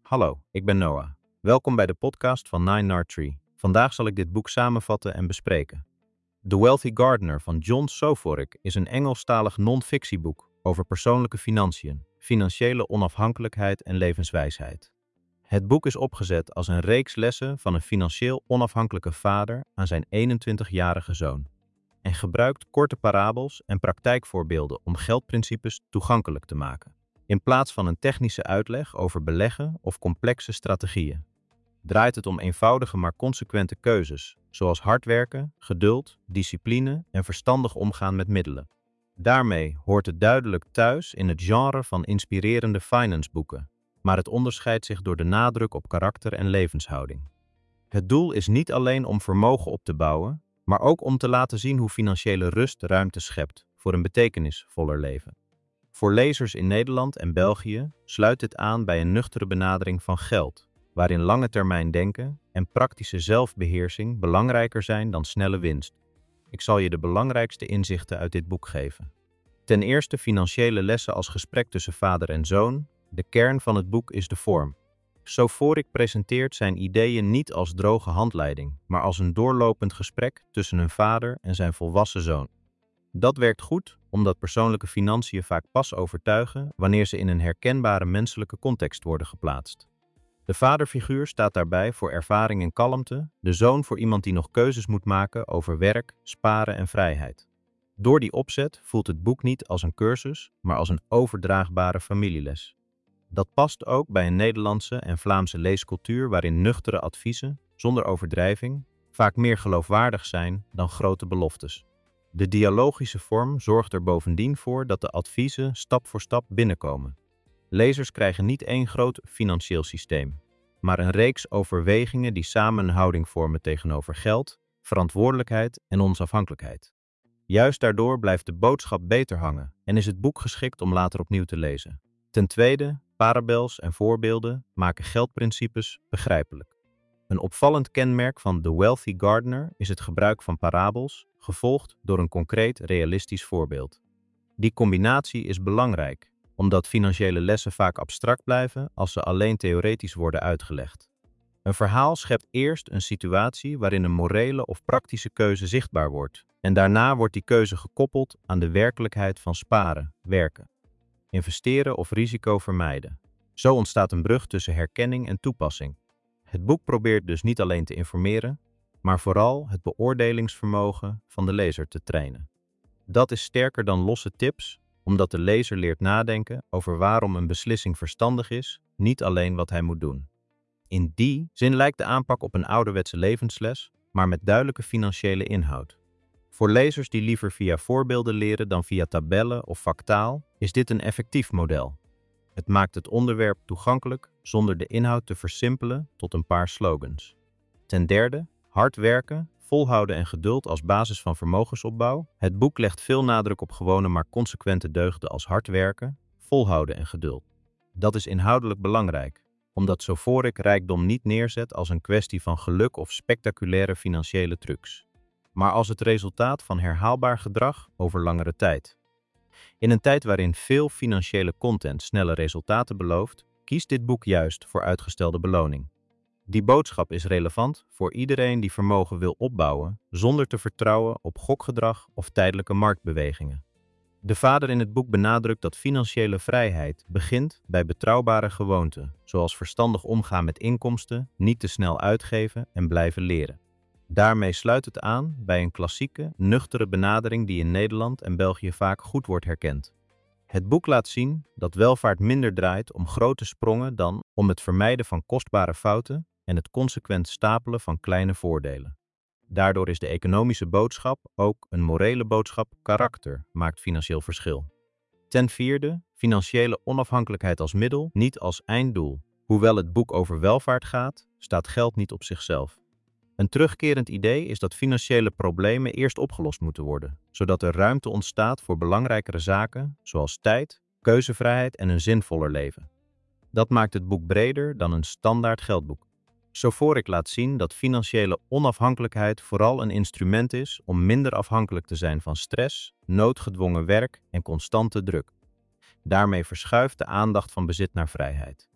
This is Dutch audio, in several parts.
Hallo, ik ben Noah. Welkom bij de podcast van Nine Nard Tree. Vandaag zal ik dit boek samenvatten en bespreken. The Wealthy Gardener van John Soforic is een Engelstalig non-fictieboek over persoonlijke financiën, financiële onafhankelijkheid en levenswijsheid. Het boek is opgezet als een reeks lessen van een financieel onafhankelijke vader aan zijn 21-jarige zoon en gebruikt korte parabels en praktijkvoorbeelden om geldprincipes toegankelijk te maken, in plaats van een technische uitleg over beleggen of complexe strategieën. Draait het om eenvoudige maar consequente keuzes, zoals hard werken, geduld, discipline en verstandig omgaan met middelen. Daarmee hoort het duidelijk thuis in het genre van inspirerende financeboeken, maar het onderscheidt zich door de nadruk op karakter en levenshouding. Het doel is niet alleen om vermogen op te bouwen, maar ook om te laten zien hoe financiële rust ruimte schept voor een betekenisvoller leven. Voor lezers in Nederland en België sluit dit aan bij een nuchtere benadering van geld, waarin lange termijn denken en praktische zelfbeheersing belangrijker zijn dan snelle winst. Ik zal je de belangrijkste inzichten uit dit boek geven. Ten eerste financiële lessen als gesprek tussen vader en zoon. De kern van het boek is de vorm. Soforic presenteert zijn ideeën niet als droge handleiding, maar als een doorlopend gesprek tussen een vader en zijn volwassen zoon. Dat werkt goed, omdat persoonlijke financiën vaak pas overtuigen wanneer ze in een herkenbare menselijke context worden geplaatst. De vaderfiguur staat daarbij voor ervaring en kalmte, de zoon voor iemand die nog keuzes moet maken over werk, sparen en vrijheid. Door die opzet voelt het boek niet als een cursus, maar als een overdraagbare familieles. Dat past ook bij een Nederlandse en Vlaamse leescultuur waarin nuchtere adviezen, zonder overdrijving, vaak meer geloofwaardig zijn dan grote beloftes. De dialogische vorm zorgt er bovendien voor dat de adviezen stap voor stap binnenkomen. Lezers krijgen niet één groot financieel systeem, maar een reeks overwegingen die samen een houding vormen tegenover geld, verantwoordelijkheid en onafhankelijkheid. Juist daardoor blijft de boodschap beter hangen en is het boek geschikt om later opnieuw te lezen. Ten tweede, parabels en voorbeelden maken geldprincipes begrijpelijk. Een opvallend kenmerk van The Wealthy Gardener is het gebruik van parabels, gevolgd door een concreet realistisch voorbeeld. Die combinatie is belangrijk, omdat financiële lessen vaak abstract blijven als ze alleen theoretisch worden uitgelegd. Een verhaal schept eerst een situatie waarin een morele of praktische keuze zichtbaar wordt, en daarna wordt die keuze gekoppeld aan de werkelijkheid van sparen, werken, investeren of risico vermijden. Zo ontstaat een brug tussen herkenning en toepassing. Het boek probeert dus niet alleen te informeren, maar vooral het beoordelingsvermogen van de lezer te trainen. Dat is sterker dan losse tips, omdat de lezer leert nadenken over waarom een beslissing verstandig is, niet alleen wat hij moet doen. In die zin lijkt de aanpak op een ouderwetse levensles, maar met duidelijke financiële inhoud. Voor lezers die liever via voorbeelden leren dan via tabellen of factaal, is dit een effectief model. Het maakt het onderwerp toegankelijk zonder de inhoud te versimpelen tot een paar slogans. Ten derde, hard werken, volhouden en geduld als basis van vermogensopbouw. Het boek legt veel nadruk op gewone maar consequente deugden als hard werken, volhouden en geduld. Dat is inhoudelijk belangrijk, omdat Soforic rijkdom niet neerzet als een kwestie van geluk of spectaculaire financiële trucs, maar als het resultaat van herhaalbaar gedrag over langere tijd. In een tijd waarin veel financiële content snelle resultaten belooft, kiest dit boek juist voor uitgestelde beloning. Die boodschap is relevant voor iedereen die vermogen wil opbouwen zonder te vertrouwen op gokgedrag of tijdelijke marktbewegingen. De vader in het boek benadrukt dat financiële vrijheid begint bij betrouwbare gewoonten, zoals verstandig omgaan met inkomsten, niet te snel uitgeven en blijven leren. Daarmee sluit het aan bij een klassieke, nuchtere benadering die in Nederland en België vaak goed wordt herkend. Het boek laat zien dat welvaart minder draait om grote sprongen dan om het vermijden van kostbare fouten en het consequent stapelen van kleine voordelen. Daardoor is de economische boodschap ook een morele boodschap. Karakter maakt financieel verschil. Ten vierde, financiële onafhankelijkheid als middel, niet als einddoel. Hoewel het boek over welvaart gaat, staat geld niet op zichzelf. Een terugkerend idee is dat financiële problemen eerst opgelost moeten worden, zodat er ruimte ontstaat voor belangrijkere zaken zoals tijd, keuzevrijheid en een zinvoller leven. Dat maakt het boek breder dan een standaard geldboek. Soforic laat zien dat financiële onafhankelijkheid vooral een instrument is om minder afhankelijk te zijn van stress, noodgedwongen werk en constante druk. Daarmee verschuift de aandacht van bezit naar vrijheid.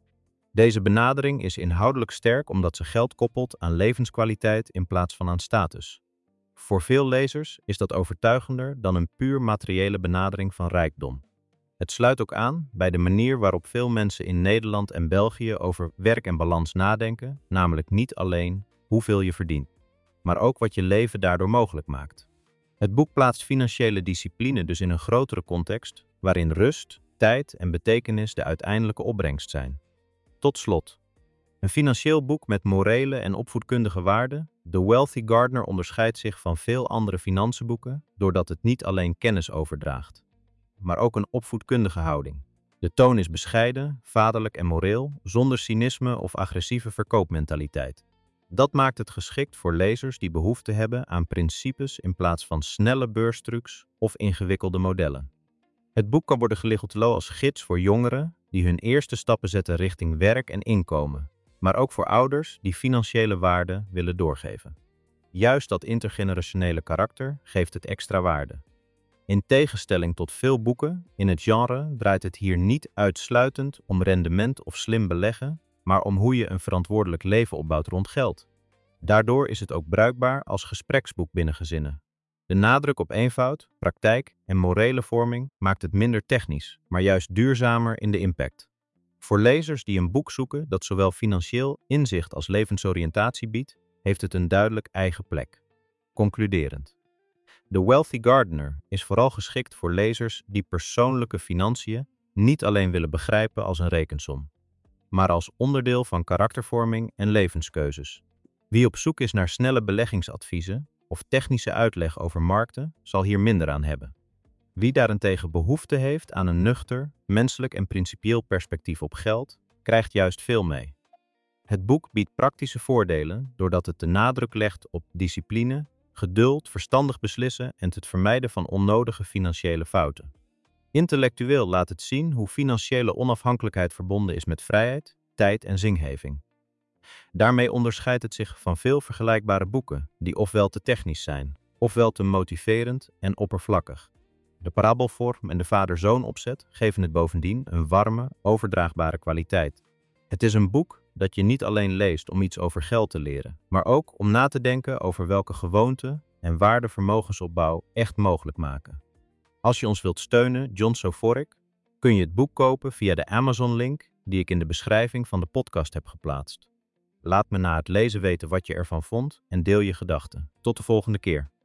Deze benadering is inhoudelijk sterk omdat ze geld koppelt aan levenskwaliteit in plaats van aan status. Voor veel lezers is dat overtuigender dan een puur materiële benadering van rijkdom. Het sluit ook aan bij de manier waarop veel mensen in Nederland en België over werk en balans nadenken, namelijk niet alleen hoeveel je verdient, maar ook wat je leven daardoor mogelijk maakt. Het boek plaatst financiële discipline dus in een grotere context, waarin rust, tijd en betekenis de uiteindelijke opbrengst zijn. Tot slot, een financieel boek met morele en opvoedkundige waarden. The Wealthy Gardener onderscheidt zich van veel andere financiënboeken doordat het niet alleen kennis overdraagt, maar ook een opvoedkundige houding. De toon is bescheiden, vaderlijk en moreel, zonder cynisme of agressieve verkoopmentaliteit. Dat maakt het geschikt voor lezers die behoefte hebben aan principes in plaats van snelle beurstrucs of ingewikkelde modellen. Het boek kan worden geliggeld als gids voor jongeren die hun eerste stappen zetten richting werk en inkomen, maar ook voor ouders die financiële waarden willen doorgeven. Juist dat intergenerationele karakter geeft het extra waarde. In tegenstelling tot veel boeken in het genre draait het hier niet uitsluitend om rendement of slim beleggen, maar om hoe je een verantwoordelijk leven opbouwt rond geld. Daardoor is het ook bruikbaar als gespreksboek binnen gezinnen. De nadruk op eenvoud, praktijk en morele vorming maakt het minder technisch, maar juist duurzamer in de impact. Voor lezers die een boek zoeken dat zowel financieel inzicht als levensoriëntatie biedt, heeft het een duidelijk eigen plek. Concluderend. The Wealthy Gardener is vooral geschikt voor lezers die persoonlijke financiën niet alleen willen begrijpen als een rekensom, maar als onderdeel van karaktervorming en levenskeuzes. Wie op zoek is naar snelle beleggingsadviezen of technische uitleg over markten, zal hier minder aan hebben. Wie daarentegen behoefte heeft aan een nuchter, menselijk en principieel perspectief op geld, krijgt juist veel mee. Het boek biedt praktische voordelen doordat het de nadruk legt op discipline, geduld, verstandig beslissen en het vermijden van onnodige financiële fouten. Intellectueel laat het zien hoe financiële onafhankelijkheid verbonden is met vrijheid, tijd en zingeving. Daarmee onderscheidt het zich van veel vergelijkbare boeken die ofwel te technisch zijn, ofwel te motiverend en oppervlakkig. De parabelvorm en de vader-zoon opzet geven het bovendien een warme, overdraagbare kwaliteit. Het is een boek dat je niet alleen leest om iets over geld te leren, maar ook om na te denken over welke gewoonten en waarden vermogensopbouw echt mogelijk maken. Als je ons wilt steunen, John Soforic, kun je het boek kopen via de Amazon-link die ik in de beschrijving van de podcast heb geplaatst. Laat me na het lezen weten wat je ervan vond en deel je gedachten. Tot de volgende keer.